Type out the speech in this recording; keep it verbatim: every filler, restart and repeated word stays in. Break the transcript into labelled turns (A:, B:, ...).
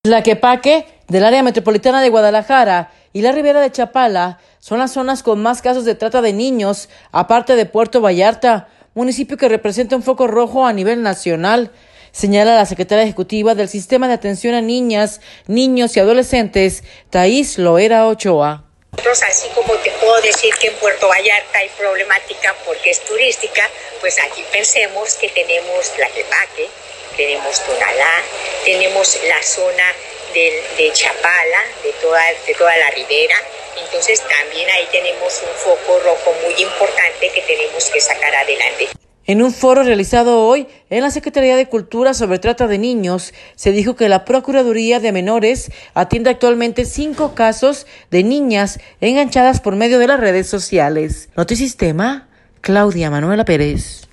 A: Tlaquepaque, del área metropolitana de Guadalajara, y la Ribera de Chapala son las zonas con más casos de trata de niños, aparte de Puerto Vallarta, municipio que representa un foco rojo a nivel nacional, señala la secretaria ejecutiva del Sistema de Atención a Niñas, Niños y Adolescentes, Thais Loera Ochoa.
B: Nosotros, así como te puedo decir que en Puerto Vallarta hay problemática porque es turística, pues aquí pensemos que tenemos Tlaquepaque, tenemos Tonalá, tenemos la zona de, de Chapala, de toda, de toda la ribera. Entonces también ahí tenemos un foco rojo muy importante que tenemos que sacar adelante.
A: En un foro realizado hoy en la Secretaría de Cultura sobre trata de niños, se dijo que la Procuraduría de Menores atiende actualmente cinco casos de niñas enganchadas por medio de las redes sociales. Notisistema, Claudia Manuela Pérez.